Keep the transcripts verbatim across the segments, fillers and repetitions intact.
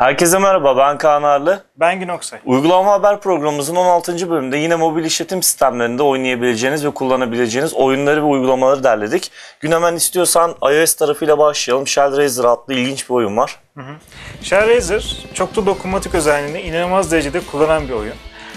Herkese merhaba, ben Kaan Arlı. Ben Gün Oksay. Uygulama Haber programımızın on altıncı bölümünde yine mobil işletim sistemlerinde oynayabileceğiniz ve kullanabileceğiniz oyunları ve uygulamaları derledik. Gün hemen istiyorsan iOS tarafıyla başlayalım. Shellraiser adlı ilginç bir oyun var. Hı hı. Shellraiser çoklu dokunmatik özelliğini inanılmaz derecede kullanan bir oyun.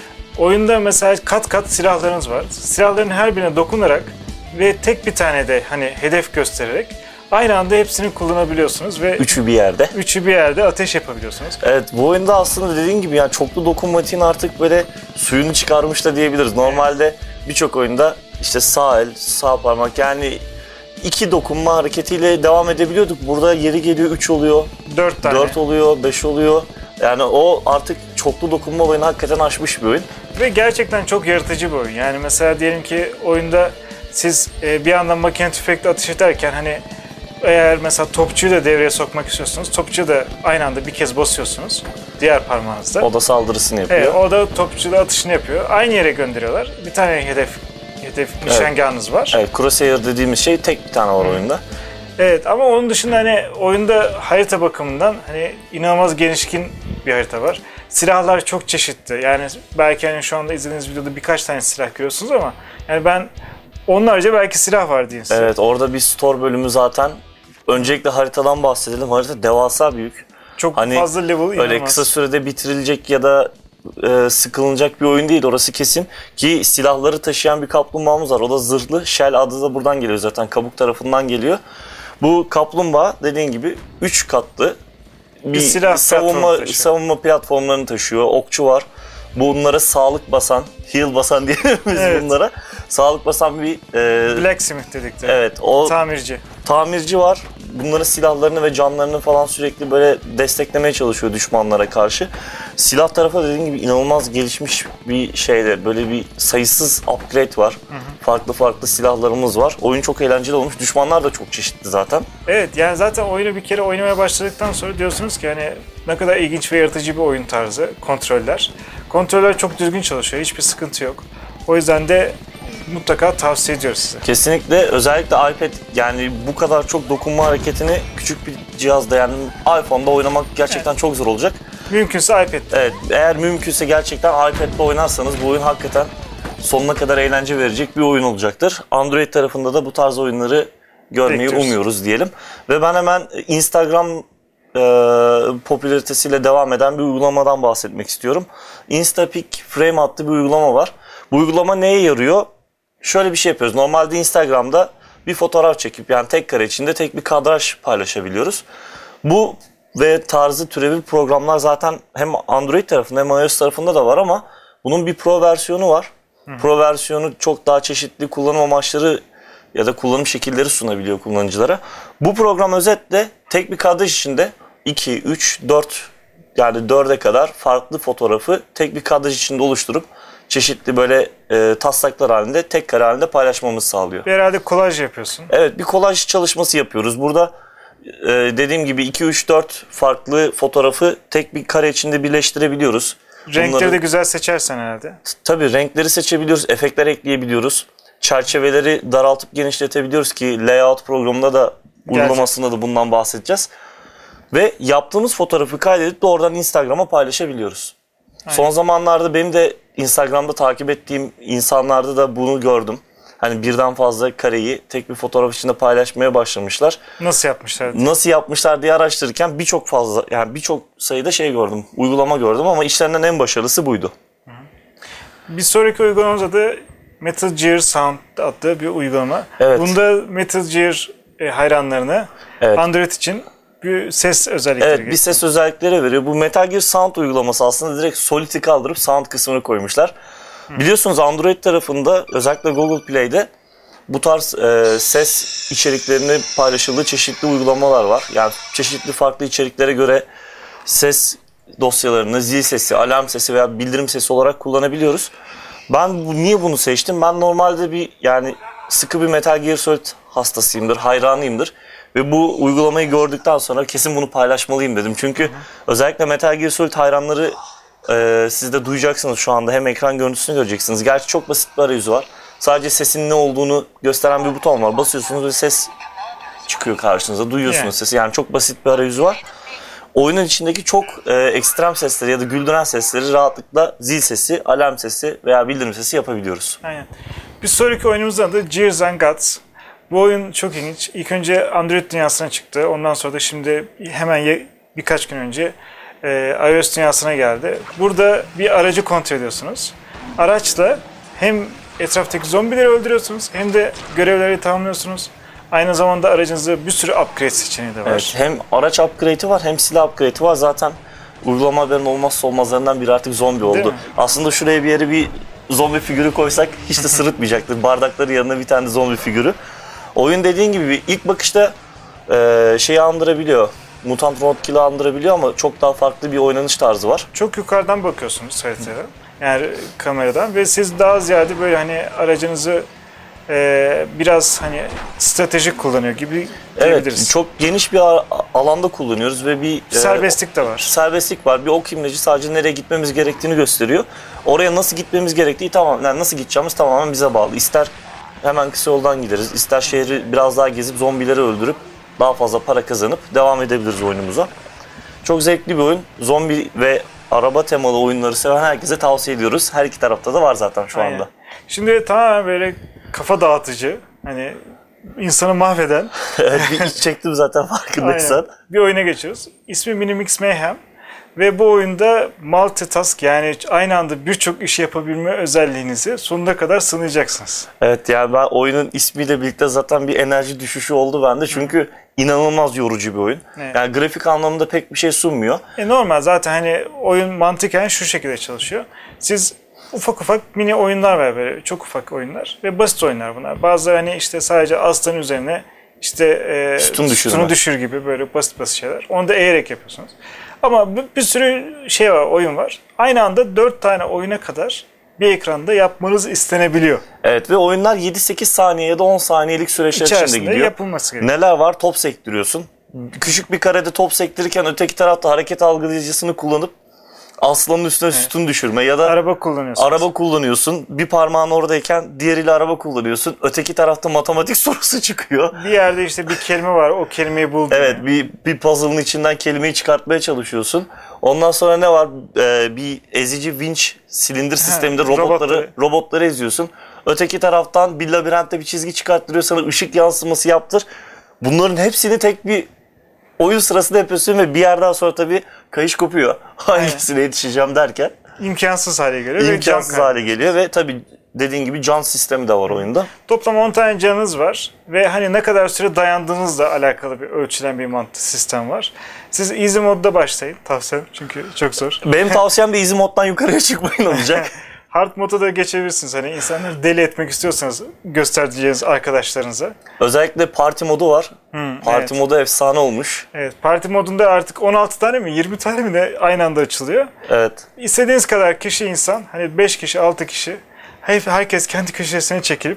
Oyunda mesela kat kat silahlarınız var. Silahların her birine dokunarak ve tek bir tane de hani hedef göstererek aynı anda hepsini kullanabiliyorsunuz ve Üçü bir yerde. Üçü bir yerde ateş yapabiliyorsunuz. Evet, bu oyunda aslında dediğin gibi yani çoklu dokunmatiğin artık böyle suyunu çıkarmış da diyebiliriz. Normalde birçok oyunda işte sağ el, sağ parmak yani iki dokunma hareketiyle devam edebiliyorduk. Burada yeri geliyor üç oluyor, dört tane. dört oluyor, beş oluyor. Yani o artık çoklu dokunma olayını hakikaten aşmış bir oyun. Ve gerçekten çok yaratıcı bir oyun. Yani mesela diyelim ki oyunda siz bir yandan makine tüfekle ateş ederken hani eğer mesela topçuyu da devreye sokmak istiyorsunuz, topçuyu da aynı anda bir kez basıyorsunuz diğer parmağınızda. O da saldırısını yapıyor. Evet, o da topçuyla atışını yapıyor. Aynı yere gönderiyorlar. Bir tane hedef hedef nişangahınız evet. var. Evet, Crosshair dediğimiz şey tek bir tane var hmm. oyunda. Evet, ama onun dışında hani oyunda harita bakımından hani inanılmaz genişkin bir harita var. Silahlar çok çeşitli. Yani belki hani şu anda izlediğiniz videoda birkaç tane silah görüyorsunuz ama yani ben onlarca belki silah var diyeyim size. Evet, orada bir store bölümü zaten. Öncelikle haritadan bahsedelim. Harita devasa büyük. Çok hani fazla level inanılmaz. Öyle kısa sürede bitirilecek ya da e, sıkılınacak bir oyun değil, orası kesin. Ki silahları taşıyan bir kaplumbağamız var. O da zırhlı. Shell adı da buradan geliyor zaten. Kabuk tarafından geliyor. Bu kaplumbağa dediğin gibi üç katlı bir, bir silah savunma, taşıyor. savunma platformlarını taşıyor. Okçu var. Bunlara sağlık basan, heal basan diyelim biz evet. bunlara. Sağlık basan bir... E, Blacksmith dedikleri. Evet. O tamirci. Tamirci var. Bunların silahlarını ve canlarını falan sürekli böyle desteklemeye çalışıyor düşmanlara karşı. Silah tarafı dediğim gibi inanılmaz gelişmiş bir şeyde. Böyle bir sayısız upgrade var. Hı hı. Farklı farklı silahlarımız var. Oyun çok eğlenceli olmuş. Düşmanlar da çok çeşitli zaten. Evet, yani zaten oyunu bir kere oynamaya başladıktan sonra diyorsunuz ki hani ne kadar ilginç ve yaratıcı bir oyun tarzı. Kontroller. Kontroller çok düzgün çalışıyor. Hiçbir sıkıntı yok. O yüzden de mutlaka tavsiye ediyoruz size. Kesinlikle, özellikle iPad, yani bu kadar çok dokunma hareketini küçük bir cihazda, yani iPhone'da oynamak gerçekten evet. çok zor olacak. Mümkünse iPad'de. Evet, eğer mümkünse gerçekten iPad'de oynarsanız bu oyun hakikaten sonuna kadar eğlence verecek bir oyun olacaktır. Android tarafında da bu tarz oyunları görmeyi Bekliyoruz. umuyoruz diyelim. Ve ben hemen Instagram e, popülaritesiyle devam eden bir uygulamadan bahsetmek istiyorum. Instapic Frame adlı bir uygulama var. Bu uygulama neye yarıyor? Şöyle bir şey yapıyoruz. Normalde Instagram'da bir fotoğraf çekip yani tek kare içinde tek bir kadraj paylaşabiliyoruz. Bu ve tarzı türevi programlar zaten hem Android tarafında hem iOS tarafında da var ama bunun bir Pro versiyonu var. Hı. Pro versiyonu çok daha çeşitli kullanım amaçları ya da kullanım şekilleri sunabiliyor kullanıcılara. Bu program özetle tek bir kadraj içinde iki, üç, dört yani dörde kadar farklı fotoğrafı tek bir kadraj içinde oluşturup çeşitli böyle e, taslaklar halinde, tek kare halinde paylaşmamızı sağlıyor. Bir herhalde kolaj yapıyorsun. Evet, bir kolaj çalışması yapıyoruz. Burada e, dediğim gibi iki, üç, dört farklı fotoğrafı tek bir kare içinde birleştirebiliyoruz. Renkleri Bunları, de güzel seçersen herhalde. Tabii, renkleri seçebiliyoruz, efektler ekleyebiliyoruz. Çerçeveleri daraltıp genişletebiliyoruz ki layout programında da, uygulamasında da bundan bahsedeceğiz. Ve yaptığımız fotoğrafı kaydedip doğrudan Instagram'a paylaşabiliyoruz. Aynen. Son zamanlarda benim de Instagram'da takip ettiğim insanlarda da bunu gördüm. Hani birden fazla kareyi tek bir fotoğraf içinde paylaşmaya başlamışlar. Nasıl yapmışlar? Nasıl yapmışlar diye araştırırken birçok fazla yani birçok sayıda şey gördüm, uygulama gördüm ama işlerinden en başarılısı buydu. Hı hı. Bir sonraki uygulamamızda da Metal Gear Sound adlı bir uygulama. Evet. Bunda Metal Gear hayranlarına evet. Android için bir ses özellikleri. Evet, bir ses özellikleri veriyor. Bu Metal Gear Sound uygulaması aslında direkt Solid'i kaldırıp Sound kısmını koymuşlar. Hı. Biliyorsunuz Android tarafında özellikle Google Play'de bu tarz e, ses içeriklerini paylaşıldığı çeşitli uygulamalar var. Yani çeşitli farklı içeriklere göre ses dosyalarını zil sesi, alarm sesi veya bildirim sesi olarak kullanabiliyoruz. Ben bu, niye bunu seçtim? Ben normalde bir yani sıkı bir Metal Gear Solid hastasıyımdır, hayranıyımdır. Ve bu uygulamayı gördükten sonra kesin bunu paylaşmalıyım dedim. Çünkü hı hı. özellikle Metal Gear Solid hayranları e, siz de duyacaksınız şu anda. Hem ekran görüntüsünü göreceksiniz. Gerçi çok basit bir arayüzü var. Sadece sesin ne olduğunu gösteren bir buton var. Basıyorsunuz ve ses çıkıyor karşınıza. Duyuyorsunuz yeah. sesi. Yani çok basit bir arayüzü var. oyunun içindeki çok e, ekstrem sesleri ya da güldüren sesleri rahatlıkla zil sesi, alarm sesi veya bildirim sesi yapabiliyoruz. Aynen. Bir sonraki oyunumuzun adı Gears and Gods. Bu oyun çok ilginç. İlk önce Android dünyasına çıktı. Ondan sonra da şimdi hemen ye, birkaç gün önce e, iOS dünyasına geldi. Burada bir aracı kontrol ediyorsunuz. Araçla hem etraftaki zombileri öldürüyorsunuz hem de görevleri tamamlıyorsunuz. Aynı zamanda aracınızda bir sürü upgrade seçeneği de var. Evet, hem araç upgrade'i var hem silah upgrade'i var. Zaten uygulama haberinin olmazsa olmazlarından biri artık zombi oldu. Aslında şuraya bir yere bir zombi figürü koysak hiç de sırıtmayacaktır. Bardakların yanına bir tane zombi figürü. Oyun dediğin gibi ilk bakışta e, şeyi andırabiliyor. Mutant Roadkill'i andırabiliyor ama çok daha farklı bir oynanış tarzı var. Çok yukarıdan bakıyorsunuz haritaya. Yani kameradan ve siz daha ziyade böyle hani aracınızı e, biraz hani stratejik kullanıyor gibi diyebiliriz. Evet, çok geniş bir alanda kullanıyoruz ve bir serbestlik de var. Serbestlik var. Bir ok imleci sadece nereye gitmemiz gerektiğini gösteriyor. Oraya nasıl gitmemiz gerektiği tamam, yani nasıl gideceğimiz tamamen bize bağlı. İster hemen kısa yoldan gideriz, ister şehri biraz daha gezip zombileri öldürüp daha fazla para kazanıp devam edebiliriz oyunumuza. Çok zevkli bir oyun. Zombi ve araba temalı oyunları seven herkese tavsiye ediyoruz. Her iki tarafta da var zaten şu anda. Aynen. Şimdi tamamen böyle kafa dağıtıcı, hani insanı mahveden. Evet, bir iç çektim zaten farkındaysan. Aynen. Bir oyuna geçiyoruz. İsmi Minimix Mayhem. Ve bu oyunda multitask, yani aynı anda birçok işi yapabilme özelliğinizi sonuna kadar sınayacaksınız. Evet, yani ben oyunun ismiyle birlikte zaten bir enerji düşüşü oldu bende. Çünkü inanılmaz yorucu bir oyun. Evet. Yani grafik anlamında pek bir şey sunmuyor. E normal zaten, hani oyun mantıken şu şekilde çalışıyor. Siz ufak ufak mini oyunlar var, böyle çok ufak oyunlar ve basit oyunlar bunlar. Bazıları hani işte sadece aslanın üzerine işte e, sütun, sütunu düşür gibi böyle basit basit şeyler. Onu da eğerek yapıyorsunuz. Ama bir, bir sürü şey var, oyun var. Aynı anda dört tane oyuna kadar bir ekranda yapmanız istenebiliyor. Evet ve oyunlar yedi sekiz saniye ya da on saniyelik süreçler içinde gidiyor. Yapılması gerekiyor. Neler var? Top sektiriyorsun. Küçük bir karede top sektirirken öteki tarafta hareket algılayıcısını kullanıp aslanın üstüne evet. sütun düşürme ya da araba kullanıyorsun. Araba kullanıyorsun. Bir parmağın oradayken diğeriyle araba kullanıyorsun. Öteki tarafta matematik sorusu çıkıyor. Bir yerde işte bir kelime var. O kelimeyi buldun. Evet, bir bir puzzle'ın içinden kelimeyi çıkartmaya çalışıyorsun. Ondan sonra ne var? Ee, bir ezici vinç silindir sisteminde robotları robotları. robotları eziyorsun. Öteki taraftan bir labirentte bir çizgi çıkarttırıyor, sana ışık yansıması yaptır. Bunların hepsini tek bir oyun sırasında yapıyorsun ve bir yerden sonra tabii kayış kopuyor. Hangisine yetişeceğim derken. İmkansız hale geliyor. İmkansız ve hale geliyor ve tabii dediğin gibi can sistemi de var oyunda. Toplam on tane canınız var ve hani ne kadar süre dayandığınızla alakalı bir ölçülen bir mantık sistem var. Siz easy modda başlayın tavsiyem, çünkü çok zor. Benim tavsiyem de easy moddan yukarıya çıkmayın olacak. Hard moda da geçebilirsiniz. Hani insanları deli etmek istiyorsanız göstereceğiniz arkadaşlarınıza. Özellikle parti modu var. Hmm, parti evet. modu efsane olmuş. Evet, parti modunda artık on altı tane mi yirmi tane mi de aynı anda açılıyor. Evet. İstediğiniz kadar kişi insan, hani beş kişi altı kişi, herkes kendi köşesine çekilip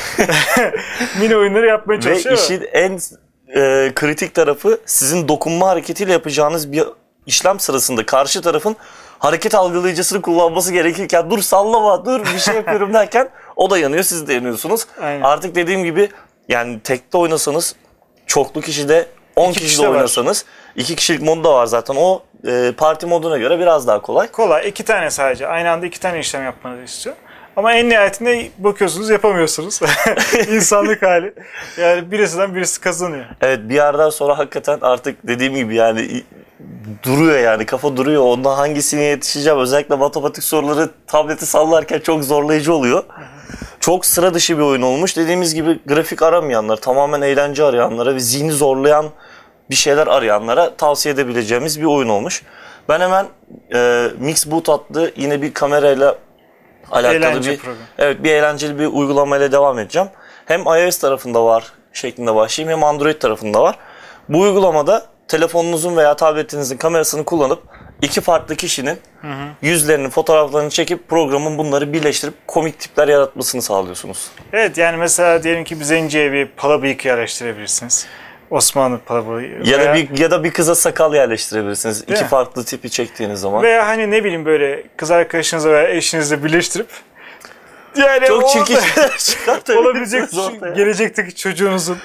mini oyunları yapmaya çalışıyor. Ve işin en e, kritik tarafı, sizin dokunma hareketiyle yapacağınız bir işlem sırasında karşı tarafın hareket algılayıcısını kullanması gerekirken dur sallama, dur bir şey yapıyorum derken o da yanıyor, siz de yanıyorsunuz. Aynen. Artık dediğim gibi yani tekte oynasanız, çoklu kişide on kişi, kişi de oynasanız, iki kişilik modu da var zaten, o e, parti moduna göre biraz daha kolay. Kolay, iki tane sadece aynı anda iki tane işlem yapmanızı istiyor. Ama en nihayetinde bakıyorsunuz yapamıyorsunuz. İnsanlık hali. Yani birisinden birisi kazanıyor. Evet, bir yerden sonra hakikaten artık dediğim gibi yani duruyor, yani kafa duruyor. Ondan hangisine yetişeceğim? Özellikle matematik soruları tableti sallarken çok zorlayıcı oluyor. Çok sıra dışı bir oyun olmuş. Dediğimiz gibi grafik aramayanlar, tamamen eğlence arayanlara ve zihni zorlayan bir şeyler arayanlara tavsiye edebileceğimiz bir oyun olmuş. Ben hemen e, Mixboot adlı yine bir kamerayla alakalı Eğlence bir program. evet bir eğlenceli bir uygulamayla devam edeceğim. Hem iOS tarafında var şeklinde başlayayım, hem Android tarafında var. Bu uygulamada telefonunuzun veya tabletinizin kamerasını kullanıp iki farklı kişinin hı hı. yüzlerinin fotoğraflarını çekip programın bunları birleştirip komik tipler yaratmasını sağlıyorsunuz. Evet, yani mesela diyelim ki bir zenciye bir pala bıyık yerleştirebilirsiniz. Osmanlı pala bıyığı. Ya veya... da bir ya da bir kıza sakal yerleştirebilirsiniz. Değil İki mi? farklı tipi çektiğiniz zaman. Veya hani ne bileyim böyle kız arkadaşınızla veya eşinizle birleştirip Yani çok orada çirkin şeyler çıkartabiliriz olabilecek ortaya. gelecekteki çocuğunuzun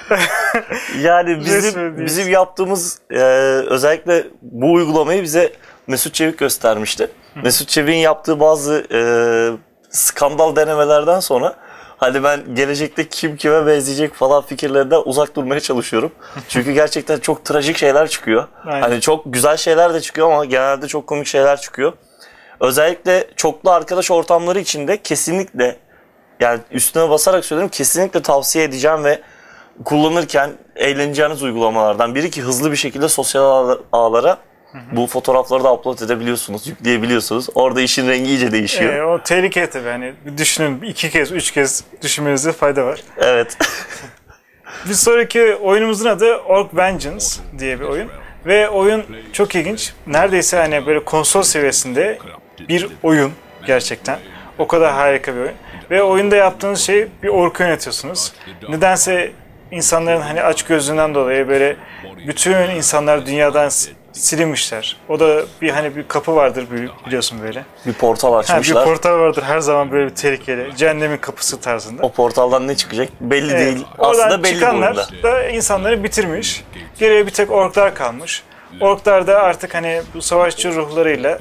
Yani bizim resmi bizim yaptığımız e, özellikle bu uygulamayı bize Mesut Çevik göstermişti. Mesut Çevik'in yaptığı bazı e, skandal denemelerden sonra hadi ben gelecekte kim kime benzeyecek falan fikirlerinden uzak durmaya çalışıyorum. Çünkü gerçekten çok trajik şeyler çıkıyor. Aynen. Hani çok güzel şeyler de çıkıyor ama genelde çok komik şeyler çıkıyor. Özellikle çoklu arkadaş ortamları içinde kesinlikle, yani üstüne basarak söylüyorum, kesinlikle tavsiye edeceğim ve kullanırken eğleneceğiniz uygulamalardan biri ki hızlı bir şekilde sosyal ağlara bu fotoğrafları da upload edebiliyorsunuz, yükleyebiliyorsunuz. Orada işin rengi iyice değişiyor. Ee, o tehlike tabii. Hani düşünün, iki kez, üç kez düşünmenizde fayda var. Evet. Bir sonraki oyunumuzun adı Orc Vengeance diye bir oyun. Ve oyun çok ilginç. Neredeyse hani böyle konsol seviyesinde bir oyun gerçekten. O kadar harika bir oyun. Ve oyunda yaptığınız şey bir orku yönetiyorsunuz. Nedense insanların hani açgözlüğünden dolayı böyle bütün insanlar dünyadan silinmişler. O da bir hani bir kapı vardır biliyorsun böyle. Bir portal Ha, açmışlar. bir portal vardır her zaman böyle bir tehlikeli. Cehennemin kapısı tarzında. O portaldan ne çıkacak belli Evet, değil. oradan Aslında belli bir çıkanlar oyunda. da insanları bitirmiş. Geriye bir tek orklar kalmış. Orklar da artık hani bu savaşçı ruhlarıyla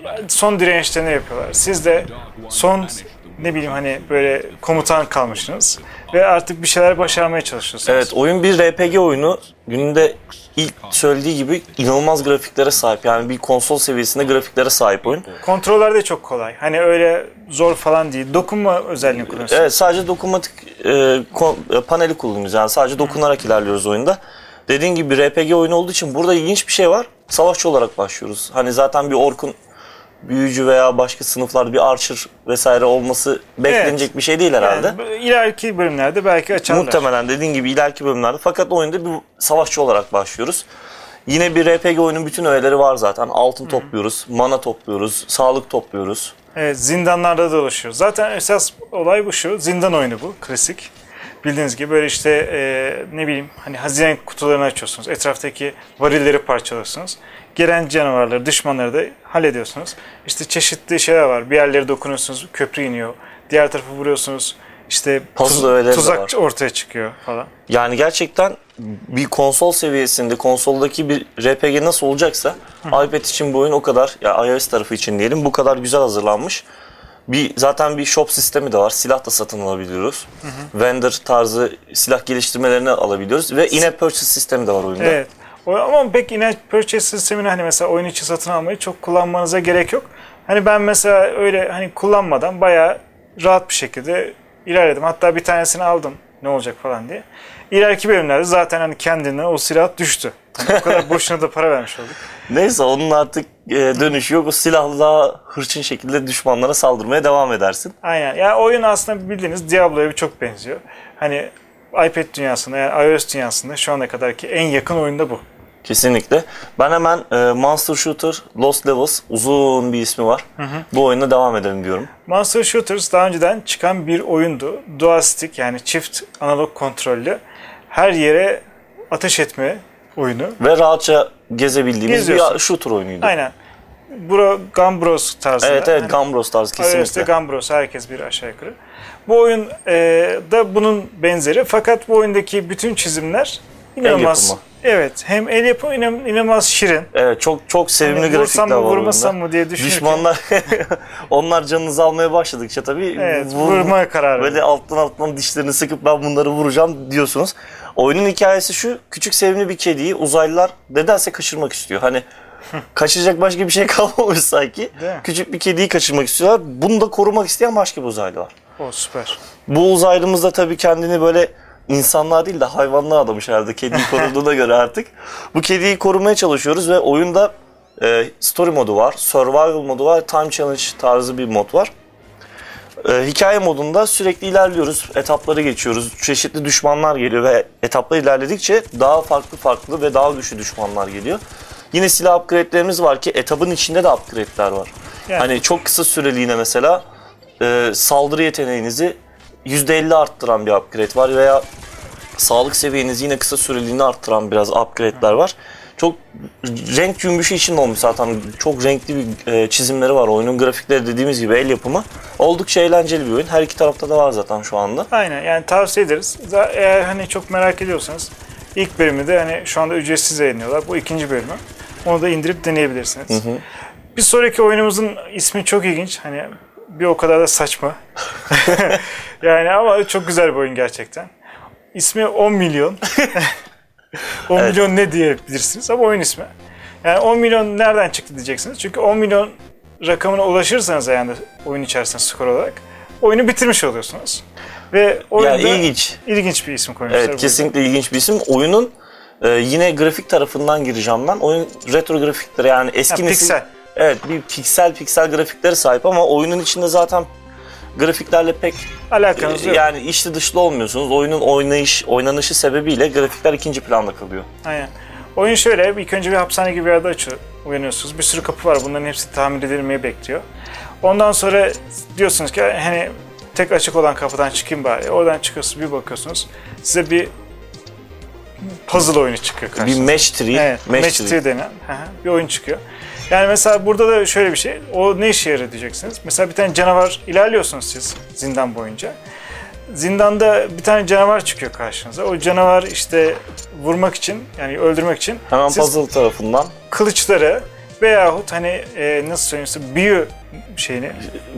son direnişlerini yapıyorlar. Siz de son ne bileyim hani böyle komutan kalmışsınız ve artık bir şeyler başarmaya çalışıyorsunuz. Evet, oyun bir R P G oyunu. Gününde ilk söylediği gibi inanılmaz grafiklere sahip. Yani bir konsol seviyesinde grafiklere sahip oyun. Kontroller de çok kolay. Hani öyle zor falan değil. Dokunma özelliğini kullanıyorsunuz. Evet, sadece dokunmatik e, kon- e, paneli kullanıyoruz. Yani sadece dokunarak ilerliyoruz oyunda. Dediğin gibi bir R P G oyunu olduğu için burada ilginç bir şey var. Savaşçı olarak başlıyoruz. Hani zaten bir orkun büyücü veya başka sınıflarda bir archer vesaire olması beklenecek evet. bir şey değil herhalde. Yani, ileriki bölümlerde belki açarlar. Muhtemelen dediğin gibi ileriki bölümlerde. Fakat oyunda bir savaşçı olarak başlıyoruz. Yine bir R P G oyunun bütün öğeleri var zaten. Altın Hı-hı. topluyoruz, mana topluyoruz, sağlık topluyoruz. Evet, zindanlarda dolaşıyoruz. Zaten esas olay bu şu. Zindan oyunu bu, klasik. Bildiğiniz gibi böyle işte e, ne bileyim hani hazine kutularını açıyorsunuz. Etraftaki varilleri parçalıyorsunuz. Gelen canavarları, düşmanları da hallediyorsunuz. İşte çeşitli şeyler var. Bir yerlere dokunuyorsunuz, köprü iniyor. Diğer tarafı vuruyorsunuz. İşte tuz, tuzak ortaya çıkıyor falan. Yani gerçekten bir konsol seviyesinde, konsoldaki bir R P G nasıl olacaksa Hı. iPad için bu oyun o kadar, ya iOS tarafı için diyelim, bu kadar güzel hazırlanmış. Bir zaten bir shop sistemi de var. Silah da satın alabiliyoruz. Hı hı. Vendor tarzı silah geliştirmelerini alabiliyoruz ve in-app purchase sistemi de var oyunda. Evet. Ama pek in-app purchase sistemini hani mesela oyun içi satın almayı çok kullanmanıza gerek yok. Hani ben mesela öyle hani kullanmadan bayağı rahat bir şekilde ilerledim. Hatta bir tanesini aldım. Ne olacak falan diye. İleriki bölümlerde zaten hani kendinden o silah düştü. Yani o kadar boşuna da para vermiş olduk. Neyse, onun artık dönüşü yok. O silahla daha hırçın şekilde düşmanlara saldırmaya devam edersin. Aynen. Yani oyun aslında bildiğiniz Diablo'ya çok benziyor. Hani iPad dünyasında yani iOS dünyasında şu ana kadarki en yakın oyun da bu. Kesinlikle. Ben hemen e, Monster Shooter Lost Levels, uzun bir ismi var. Hı hı. Bu oyuna devam edelim diyorum. Monster Shooters daha önceden çıkan bir oyundu. Dual stick yani çift analog kontrollü. Her yere ateş etme oyunu. Ve rahatça gezebildiğimiz bir shooter oyunuydu. Aynen. Bro, Gambros tarzında. Evet evet, yani, Gambros tarzı kesinlikle. iOS'te Gambros, herkes bir aşağı yukarı. Bu oyun e, da bunun benzeri. Fakat bu oyundaki bütün çizimler inanılmaz. Evet, hem el yapımı inanılmaz şirin. Evet, çok çok sevimli hani grafikler var mı, vurmasam mı diye düşünürken. Düşmanlar onlar canınızı almaya başladıkça tabii evet, vur, vurmaya karar böyle alttan alttan dişlerini sıkıp ben bunları vuracağım diyorsunuz. Oyunun hikayesi şu: küçük sevimli bir kediyi uzaylılar nedense kaçırmak istiyor. Hani kaçacak başka bir şey kalmamış sanki. Küçük bir kediyi kaçırmak istiyorlar. Bunu da korumak isteyen başka bir uzaylı var. O süper. Bu uzaylımız da tabii kendini böyle insanlığa değil de hayvanlığa adamış herhalde kediyi koruduğuna göre artık. Bu kediyi korumaya çalışıyoruz ve oyunda e, story modu var, survival modu var, time challenge tarzı bir mod var. E, hikaye modunda sürekli ilerliyoruz, etapları geçiyoruz, çeşitli düşmanlar geliyor ve etaplar ilerledikçe daha farklı farklı ve daha güçlü düşmanlar geliyor. Yine silah upgrade'lerimiz var ki etapın içinde de upgrade'ler var. Yani. Hani çok kısa süreliğine mesela e, saldırı yeteneğinizi yüzde elli arttıran bir upgrade var veya sağlık seviyenizi yine kısa süreliğine arttıran biraz upgrade'ler var. çok renk cümbüşü içinde olmuş zaten. Çok renkli bir e, çizimleri var. Oyunun grafikleri dediğimiz gibi el yapımı. Oldukça eğlenceli bir oyun. Her iki tarafta da var zaten şu anda. Aynen, yani tavsiye ederiz. Eğer hani çok merak ediyorsanız ilk bölümü de hani şu anda ücretsiz yayınlıyorlar. Bu ikinci bölümü. Onu da indirip deneyebilirsiniz. Hı hı. Bir sonraki oyunumuzun ismi çok ilginç. Hani bir o kadar da saçma. Yani ama çok güzel bir oyun gerçekten. İsmi on milyon. on evet. milyon ne diyebilirsiniz ama oyun ismi. Yani on milyon nereden çıktı diyeceksiniz. Çünkü on milyon rakamına ulaşırsanız yani oyun içerisinde skor olarak oyunu bitirmiş oluyorsunuz. Ve oyunda ya ilginç. ilginç bir isim koymuşlar. Evet, kesinlikle ilginç bir isim. Oyunun e, yine grafik tarafından gireceğim ben. Oyun retro grafikleri, yani eski ya, nesil. Piksel. Evet, bir piksel piksel grafikleri sahip ama oyunun içinde zaten grafiklerle pek alakanız yok. Yani içli dışlı olmuyorsunuz. Oyunun oynayış, oynanışı sebebiyle grafikler ikinci planda kalıyor. Aynen. Oyun şöyle, ilk önce bir hapishane gibi bir yerde açıyor, uyanıyorsunuz. Bir sürü kapı var, bunların hepsi tamir edilmeyi bekliyor. Ondan sonra diyorsunuz ki hani tek açık olan kapıdan çıkayım bari. Oradan çıkıyorsunuz, bir bakıyorsunuz. Size bir puzzle oyunu çıkıyor karşınıza. Bir match tree. Evet, match, match tree denen bir oyun çıkıyor. Yani mesela burada da şöyle bir şey, o ne işe yarar diyeceksiniz. Mesela bir tane canavar, ilerliyorsunuz siz zindan boyunca. Zindanda bir tane canavar çıkıyor karşınıza. O canavar işte vurmak için, yani öldürmek için hemen puzzle tarafından kılıçları veyahut hani e, nasıl söyleyeyim size, büyü şeyini,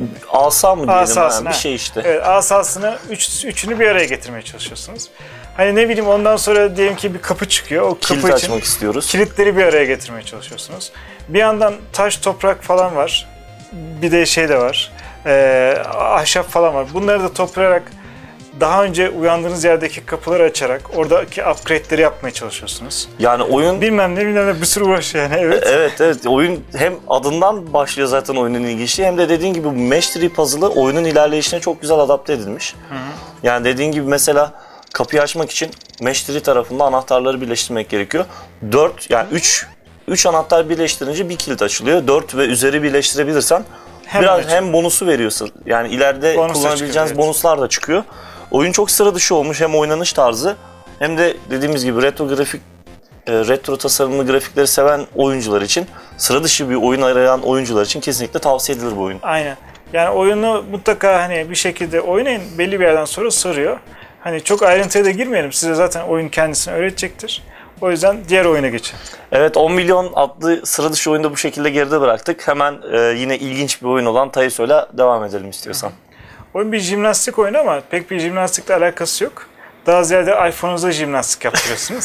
asa mı diyelim, asasını, yani bir şey işte. Evet, asasını üç, üçünü bir araya getirmeye çalışıyorsunuz. Hani ne bileyim, ondan sonra diyelim ki bir kapı çıkıyor. O kapı Kilit için açmak istiyoruz. Kilitleri bir araya getirmeye çalışıyorsunuz. Bir yandan taş, toprak falan var. Bir de şey de var. E, ahşap falan var. Bunları da toplayarak daha önce uyandığınız yerdeki kapıları açarak oradaki upgrade'leri yapmaya çalışıyorsunuz. Yani oyun bilmem ne bilmem ne bir sürü uğraş yani, evet. Evet evet, oyun hem adından başlıyor zaten oyunun ilginçliği, hem de dediğin gibi bu match tree puzzle'ı oyunun ilerleyişine çok güzel adapte edilmiş. Hı hı. Yani dediğin gibi mesela kapıyı açmak için match tree tarafında anahtarları birleştirmek gerekiyor. dört yani üç üç anahtar birleştirince bir kilit açılıyor. dört ve üzeri birleştirebilirsen hem biraz açıyor. Hem bonusu veriyorsun. Yani ileride bonus kullanabileceğiniz çıkıyor, bonuslar da çıkıyor. Oyun çok sıra dışı olmuş, hem oynanış tarzı hem de dediğimiz gibi retro grafik, e, retro tasarımlı grafikleri seven oyuncular için, sıra dışı bir oyun arayan oyuncular için kesinlikle tavsiye edilir bu oyun. Aynen. Yani oyunu mutlaka hani bir şekilde oynayın, belli bir yerden sonra sarıyor. Hani çok ayrıntıya da girmeyelim. Size zaten oyun kendisini öğretecektir. O yüzden diğer oyuna geçin. Evet, on milyon adlı sıra dışı oyunu da bu şekilde geride bıraktık. Hemen e, yine ilginç bir oyun olan Taeso'yla devam edelim istiyorsan. Oyun bir jimnastik oyunu ama pek bir jimnastikle alakası yok. Daha ziyade iPhone'unuza jimnastik yaptırıyorsunuz.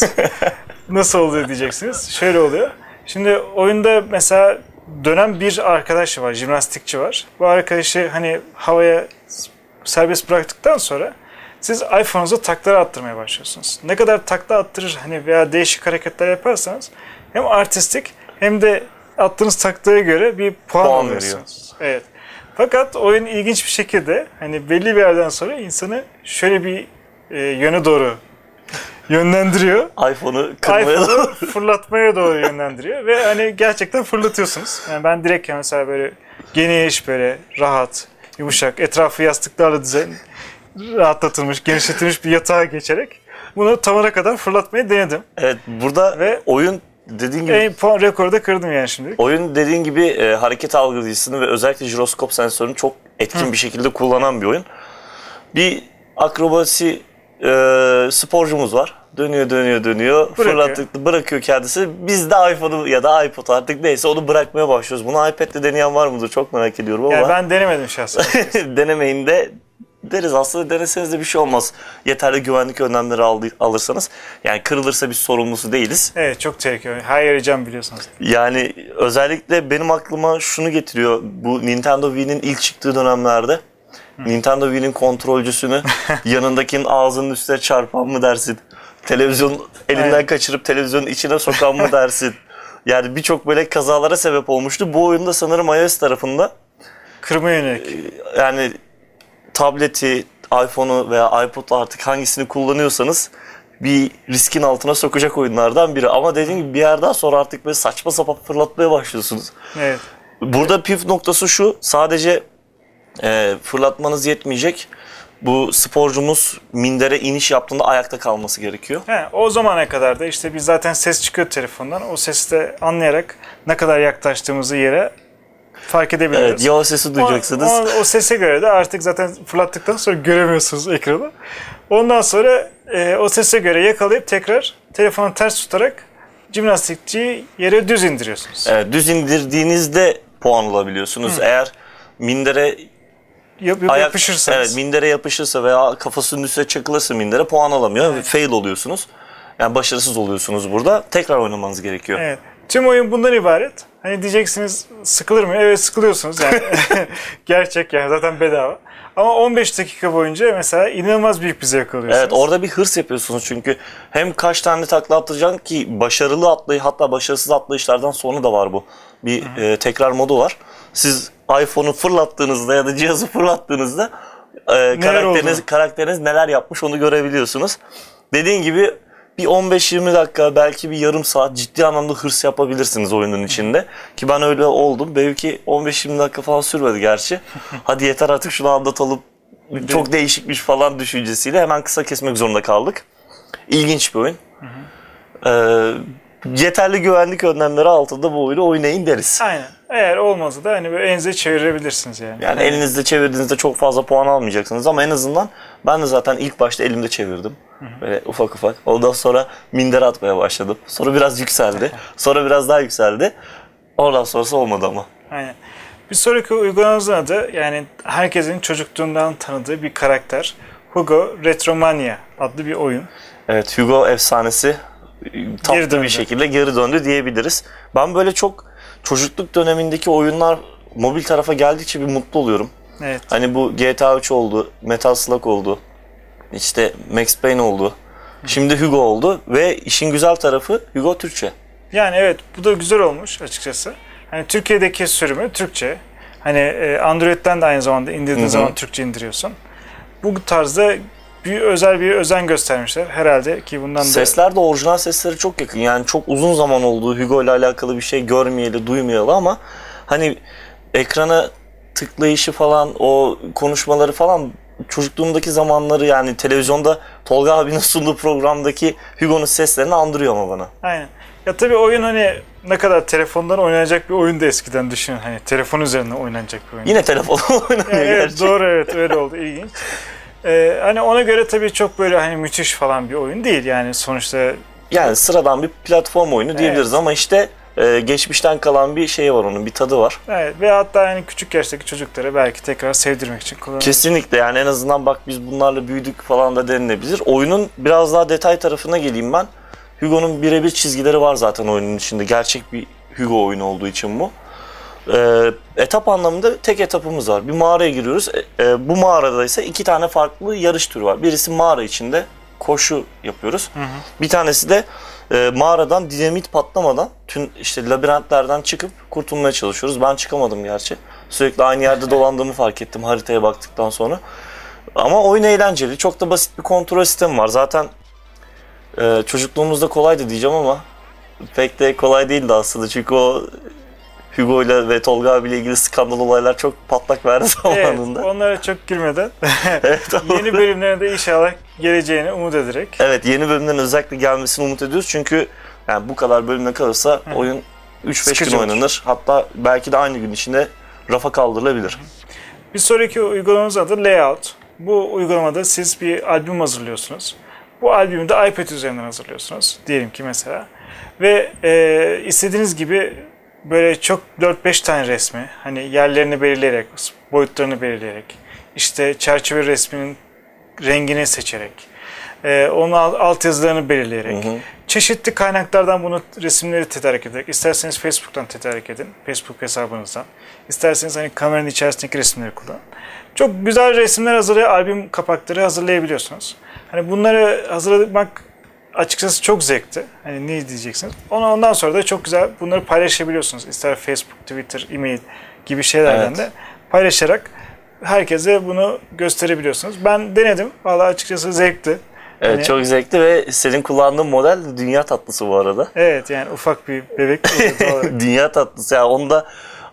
Nasıl oluyor diyeceksiniz. Şöyle oluyor. Şimdi oyunda mesela dönen bir arkadaş var, jimnastikçi var. Bu arkadaşı hani havaya serbest bıraktıktan sonra siz iPhone'unuza takları attırmaya başlıyorsunuz. Ne kadar takla attırır hani veya değişik hareketler yaparsanız hem artistik hem de attığınız taklaya göre bir puan, puan alıyorsunuz. Evet. Fakat oyun ilginç bir şekilde hani belli bir yerden sonra insanı şöyle bir e, yöne doğru yönlendiriyor. iPhone'u kırmaya iPhone'u doğru. fırlatmaya doğru yönlendiriyor ve hani gerçekten fırlatıyorsunuz. Yani ben direkt mesela böyle geniş, böyle rahat, yumuşak, etrafı yastıklarla düzen rahatlatılmış, genişletilmiş bir yatağa geçerek bunu tavana kadar fırlatmayı denedim. Evet, burada ve oyun dediğin gibi en puan rekoru da kırdım yani şimdi. Oyun dediğin gibi e, hareket algılayıcısını ve özellikle jiroskop sensörünü çok etkin Hı. bir şekilde kullanan bir oyun. Bir akrobasi e, sporcumuz var. Dönüyor dönüyor dönüyor. Fırlattık, bırakıyor kendisi. Biz de iPhone'u ya da iPod artık neyse onu bırakmaya başlıyoruz. Bunu iPad'le deneyen var mıdır? Çok merak ediyorum ama. Yani ben denemedim şahsen. Denemeyin de deriz, aslında deneseniz de bir şey olmaz. Yeterli güvenlik önlemleri aldı, alırsanız. Yani kırılırsa biz sorumlusu değiliz. Evet, çok tehlikeli. Her yere cam biliyorsunuz. Yani özellikle benim aklıma şunu getiriyor. Bu Nintendo Wii'nin ilk çıktığı dönemlerde Hı. Nintendo Wii'nin kontrolcüsünü yanındakinin ağzının üstüne çarpan mı dersin? Televizyon elinden evet. kaçırıp televizyonun içine sokan mı dersin? Yani birçok böyle kazalara sebep olmuştu. Bu oyunda sanırım iOS tarafında kırma yönelik. Yani tableti, iPhone'u veya iPod artık hangisini kullanıyorsanız bir riskin altına sokacak oyunlardan biri. Ama dediğim gibi bir yerden sonra artık böyle saçma sapan fırlatmaya başlıyorsunuz. Evet. Burada püf noktası şu, sadece e, fırlatmanız yetmeyecek. bu sporcumuz mindere iniş yaptığında ayakta kalması gerekiyor. He, o zamana kadar da işte biz zaten ses çıkıyor telefondan. O sesi de anlayarak ne kadar yaklaştığımızı yere fark edebiliyoruz. Evet, ya o sesi duyacaksınız. O, o, o sese göre de artık zaten fırlattıktan sonra göremiyorsunuz ekranı. Ondan sonra e, o sese göre yakalayıp tekrar telefonu ters tutarak jimnastikçiyi yere düz indiriyorsunuz. Evet, düz indirdiğinizde puan alabiliyorsunuz. Hı. Eğer mindere Yap, yap, ayak, yapışırsanız. Evet, mindere yapışırsa veya kafasının üstüne çakılırsa mindere puan alamıyor. Evet. Fail oluyorsunuz. Yani başarısız oluyorsunuz burada. Tekrar oynamanız gerekiyor. Evet. Tüm oyun bundan ibaret. Hani diyeceksiniz sıkılır mı? Evet, sıkılıyorsunuz yani. Gerçek yani, zaten bedava. Ama on beş dakika boyunca mesela inanılmaz büyük bir zevk alıyorsunuz. Evet, orada bir hırs yapıyorsunuz çünkü hem kaç tane takla atlayacaksın ki başarılı atlayı, hatta başarısız atlayışlardan sonra da var bu. Bir e, tekrar modu var. Siz iPhone'u fırlattığınızda ya da cihazı fırlattığınızda e, karakteriniz, karakteriniz neler yapmış onu görebiliyorsunuz. Dediğin gibi bir on beş yirmi dakika, belki bir yarım saat ciddi anlamda hırs yapabilirsiniz oyunun içinde. Ki ben öyle oldum. Belki on beş yirmi dakika falan sürmedi gerçi. Hadi yeter artık şunu anlatalım. Çok değişikmiş falan düşüncesiyle hemen kısa kesmek zorunda kaldık. İlginç bir oyun. Hı hı. Ee, yeterli güvenlik önlemleri altında bu oyunu oynayın deriz. Aynen. Eğer olmazsa da hani böyle elinize çevirebilirsiniz yani. Yani elinizde çevirdiğinizde çok fazla puan almayacaksınız ama en azından ben de zaten ilk başta elimde çevirdim. Hı hı. Böyle ufak ufak. Ondan sonra minder atmaya başladım. Sonra biraz yükseldi. Sonra biraz daha yükseldi. Ondan sonrası olmadı ama. Aynen. Bir sonraki uygulamamızın adı, yani herkesin çocukluğundan tanıdığı bir karakter. Hugo Retromania adlı bir oyun. Evet, Hugo efsanesi tatlı bir şekilde geri döndü diyebiliriz. Ben böyle çok çocukluk dönemindeki oyunlar mobil tarafa geldikçe bir mutlu oluyorum. Evet. Hani bu G T A üç oldu, Metal Slug oldu, işte Max Payne oldu. Şimdi Hugo oldu ve işin güzel tarafı Hugo Türkçe. Yani evet, bu da güzel olmuş açıkçası. Hani Türkiye'deki sürümü Türkçe. Hani Android'den de aynı zamanda indirdiğin Hı-hı. zaman Türkçe indiriyorsun. Bu tarzda bir özel bir özen göstermişler herhalde ki bundan da... Sesler de orijinal sesleri çok yakın. Yani çok uzun zaman oldu Hugo ile alakalı bir şey görmeyeli, duymayalı ama hani ekrana tıklayışı falan, o konuşmaları falan çocukluğumdaki zamanları, yani televizyonda Tolga abinin sunduğu programdaki Hugo'nun seslerini andırıyor ama bana. Aynen. Ya tabii oyun hani ne kadar telefondan oynanacak bir oyun da eskiden düşünün. Hani telefon üzerinden oynanacak bir oyun. Yine telefondan oynanıyor yani evet, gerçi. Doğru, evet, öyle oldu, ilginç. Ee, hani ona göre tabii çok böyle hani müthiş falan bir oyun değil yani sonuçta. Yani sıradan bir platform oyunu diyebiliriz evet. Ama işte e, geçmişten kalan bir şey var, onun bir tadı var. Evet, ve hatta yani küçük yaştaki çocuklara belki tekrar sevdirmek için kullanılabilir. Kesinlikle, yani en azından bak biz bunlarla büyüdük falan da denilebilir. Oyunun biraz daha detay tarafına geleyim ben. Hugo'nun birebir çizgileri var zaten oyunun içinde. Gerçek bir Hugo oyunu olduğu için bu. Ee, etap anlamında tek etapımız var. Bir mağaraya giriyoruz. E, e, bu mağarada ise iki tane farklı yarış türü var. Birisi mağara içinde koşu yapıyoruz. Hı hı. Bir tanesi de e, mağaradan dinamit patlamadan tüm işte labirentlerden çıkıp kurtulmaya çalışıyoruz. Ben çıkamadım gerçi. Sürekli aynı yerde dolandığımı fark ettim haritaya baktıktan sonra. Ama oyun eğlenceli. Çok da basit bir kontrol sistemi var. Zaten e, çocukluğumuzda kolaydı diyeceğim ama pek de kolay değildi aslında. Çünkü o Hugo ile ve Tolga abiyle ilgili skandal olaylar çok patlak verdi zamanında. Evet, onlara çok girmeden evet, yeni bölümlerin de inşallah geleceğini umut ederek. Evet, yeni bölümlerin özellikle gelmesini umut ediyoruz. Çünkü yani bu kadar bölümde kalırsa Hı. oyun üç beş gün oynanır. Hatta belki de aynı gün içinde rafa kaldırılabilir. Bir sonraki uygulamamız adı Layout. Bu uygulamada siz bir albüm hazırlıyorsunuz. Bu albümü de iPad üzerinden hazırlıyorsunuz. Diyelim ki mesela. Ve e, istediğiniz gibi böyle çok dört beş tane resmi, hani yerlerini belirleyerek, boyutlarını belirleyerek, işte çerçeve resminin rengini seçerek, e, onun alt yazılarını belirleyerek, hı hı. çeşitli kaynaklardan bunu resimleri tedarik ederek, isterseniz Facebook'tan tedarik edin, Facebook hesabınızdan, isterseniz hani kameranın içerisindeki resimleri kullanın. Çok güzel resimler hazırlayıp albüm kapakları hazırlayabiliyorsunuz. Hani bunları hazırlamak açıkçası çok zevkti. Hani ne diyeceksiniz? Ona ondan sonra da çok güzel bunları paylaşabiliyorsunuz. İster Facebook, Twitter, e-mail gibi şeylerden evet. de paylaşarak herkese bunu gösterebiliyorsunuz. Ben denedim. Vallahi açıkçası zevkti. Evet, hani, çok zevkli ve senin kullandığın model dünya tatlısı bu arada. Evet, yani ufak bir bebek. Dünya tatlısı. Yani onu da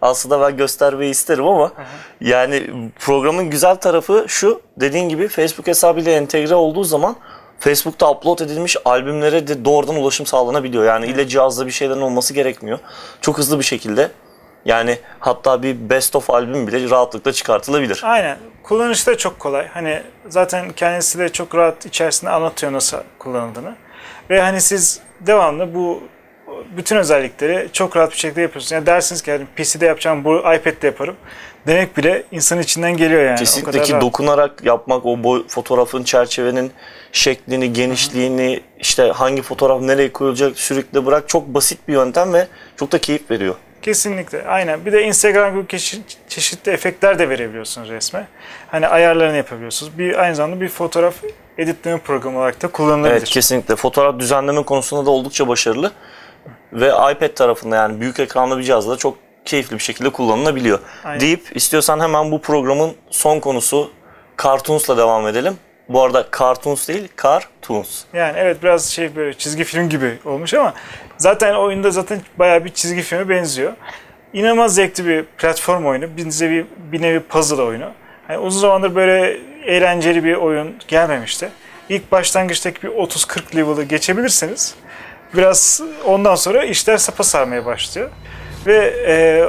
Aslında ben göstermeyi isterim ama hı hı. yani programın güzel tarafı şu, dediğin gibi Facebook hesabıyla entegre olduğu zaman Facebook'ta upload edilmiş albümlere de doğrudan ulaşım sağlanabiliyor. Yani ile cihazda bir şeylerin olması gerekmiyor. Çok hızlı bir şekilde, yani hatta bir best of albüm bile rahatlıkla çıkartılabilir. Aynen. Kullanışı da çok kolay. Hani zaten kendisi de çok rahat içerisinde anlatıyor nasıl kullanıldığını. Ve hani siz devamlı bu bütün özellikleri çok rahat bir şekilde yapıyorsunuz. Yani dersiniz ki yani P C'de yapacağım, bu iPad'de yaparım demek bile insanın içinden geliyor yani. Kesinlikle ki dokunarak yapmak, o boy, fotoğrafın, çerçevenin şeklini, genişliğini, hı hı. işte hangi fotoğraf nereye koyulacak sürekli bırak, çok basit bir yöntem ve çok da keyif veriyor. Kesinlikle, aynen. Bir de Instagram gibi çeşitli efektler de verebiliyorsunuz resme. Hani ayarlarını yapabiliyorsunuz. Bir aynı zamanda bir fotoğraf editleme programı olarak da kullanılabilir. Evet, kesinlikle. Fotoğraf düzenleme konusunda da oldukça başarılı. Ve iPad tarafında, yani büyük ekranlı bir cihazla çok keyifli bir şekilde kullanılabiliyor. Aynen. Deyip istiyorsan hemen bu programın son konusu Cartoons'la devam edelim. Bu arada Cartoons değil, Cartoons. Yani evet, biraz şey böyle çizgi film gibi olmuş ama zaten oyunda zaten bayağı bir çizgi filme benziyor. İnanılmaz zevkli bir platform oyunu. Bir nevi, bir nevi puzzle oyunu. Yani uzun zamandır böyle eğlenceli bir oyun gelmemişti. İlk başlangıçtaki bir otuz kırk level'ı geçebilirseniz biraz ondan sonra işler sapa sarmaya başlıyor. Ve e,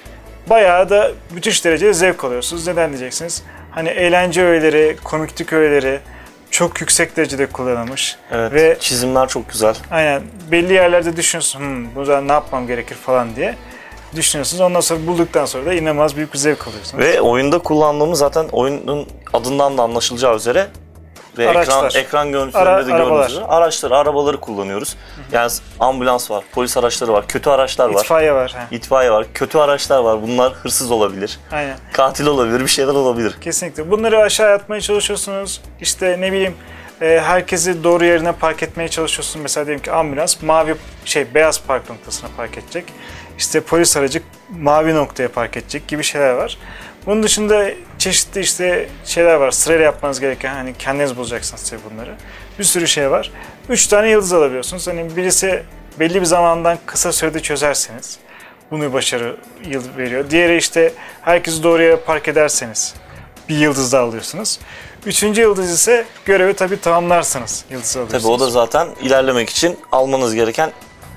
bayağı da müthiş derecede zevk alıyorsunuz. Neden diyeceksiniz? Hani eğlence öğeleri, komiklik öğeleri çok yüksek derecede kullanılmış. Evet, ve çizimler çok güzel. Aynen, belli yerlerde düşünüyorsunuz, hmm, burada ne yapmam gerekir falan diye düşünüyorsunuz. Ondan sonra bulduktan sonra da inanılmaz büyük bir zevk alıyorsunuz. Ve oyunda kullandığımız, zaten oyunun adından da anlaşılacağı üzere ve ekran, ekran görüntülerinde Ara, de gördüğünüz üzere araçları, arabaları kullanıyoruz. Hı hı. Yani ambulans var, polis araçları var, kötü araçlar var. İtfaiye var. He. İtfaiye var, kötü araçlar var. Bunlar hırsız olabilir. Aynen. Katil olabilir, bir şeyler olabilir. Kesinlikle. Bunları aşağı atmaya çalışıyorsunuz. İşte ne bileyim, herkesi doğru yerine park etmeye çalışıyorsunuz. Mesela diyelim ki ambulans mavi şey beyaz park noktasına park edecek. İşte polis aracı mavi noktaya park edecek gibi şeyler var. Bunun dışında çeşitli işte şeyler var. Sırayla yapmanız gereken, hani kendiniz bulacaksınız tabii bunları. Bir sürü şey var. Üç tane yıldız alabiliyorsunuz. Hani birisi belli bir zamandan kısa sürede çözerseniz bunu başarı yıldız veriyor. Diğeri işte herkesi doğru yere park ederseniz bir yıldız daha alıyorsunuz. Üçüncü yıldız ise görevi tabii tamamlarsanız yıldız alıyorsunuz. Tabii o da zaten ilerlemek için almanız gereken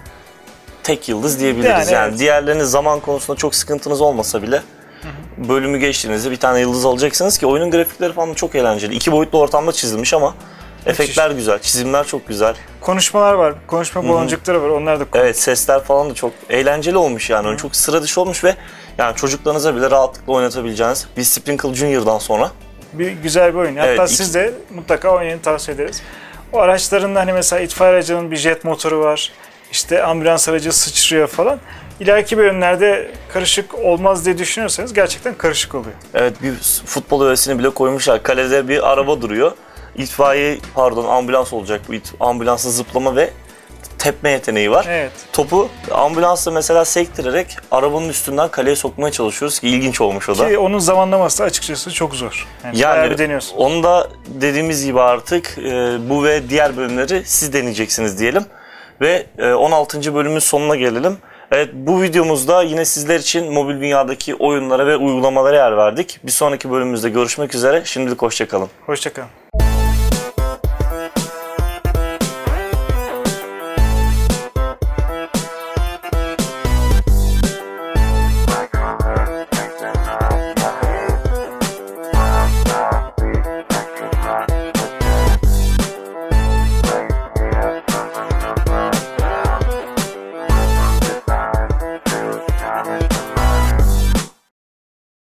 tek yıldız diyebiliriz. Yani, yani evet. Diğerlerinin zaman konusunda çok sıkıntınız olmasa bile bölümü geçtiğinizde bir tane yıldız alacaksınız ki oyunun grafikleri falan çok eğlenceli. İki boyutlu ortamda çizilmiş ama efektler güzel, çizimler çok güzel. Konuşmalar var, konuşma baloncukları var, onlar da evet, sesler falan da çok eğlenceli olmuş yani. Hı-hı. Çok sıra dışı olmuş ve yani çocuklarınıza bile rahatlıkla oynatabileceğiniz bir Sprinkle Junior'dan sonra. Bir güzel bir oyun. Hatta evet, siz de mutlaka oynayın, tavsiye ederiz. O araçlarında hani mesela itfaiye aracının bir jet motoru var. İşte ambulans aracı sıçrıyor falan. İleriki bölümlerde karışık olmaz diye düşünüyorsanız gerçekten karışık oluyor. Evet, bir futbol öğesini bile koymuşlar. Kalede bir araba duruyor. İtfaiye, pardon ambulans olacak bu. Ambulansın zıplama ve tepme yeteneği var. Evet. Topu ambulansla mesela sektirerek arabanın üstünden kaleye sokmaya çalışıyoruz ki ilginç olmuş o da. Ki onun zamanlaması da açıkçası çok zor. Yani, yani onu da dediğimiz gibi artık e, bu ve diğer bölümleri siz deneyeceksiniz diyelim. Ve on altıncı bölümün sonuna gelelim. Evet, bu videomuzda yine sizler için mobil dünyadaki oyunlara ve uygulamalara yer verdik. Bir sonraki bölümümüzde görüşmek üzere. Şimdilik hoşça kalın. Hoşça kalın.